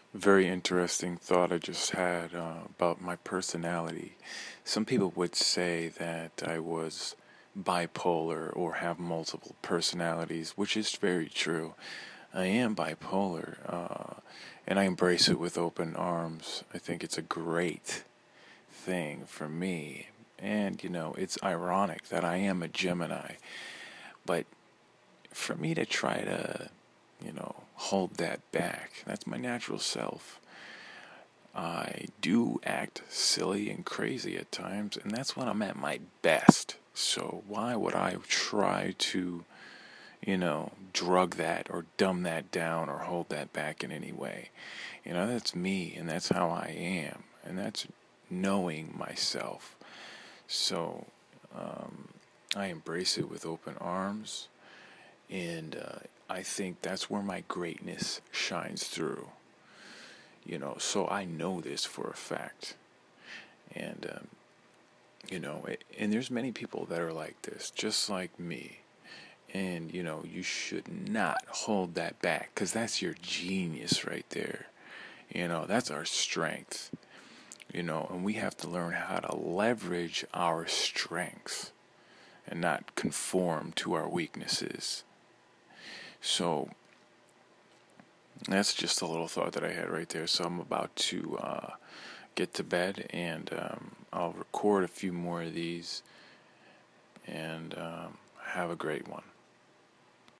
Very interesting thought I just had about my personality. Some people would say that I was bipolar or have multiple personalities, which is very true. I am bipolar, and I embrace it with open arms. I think it's a great thing for me. And, it's ironic that I am a Gemini, but for me to try to, hold that back, that's my natural self. I do act silly and crazy at times, and that's when I'm at my best. So why would I try to, drug that or dumb that down or hold that back in any way? That's me, and that's how I am, and that's knowing myself. So I embrace it with open arms, and I think that's where my greatness shines through. So I know this for a fact. And, and there's many people that are like this, just like me. And, you should not hold that back because that's your genius right there. That's our strength, and we have to learn how to leverage our strengths and not conform to our weaknesses. So that's just a little thought that I had right there. So I'm about to get to bed, and I'll record a few more of these, and have a great one.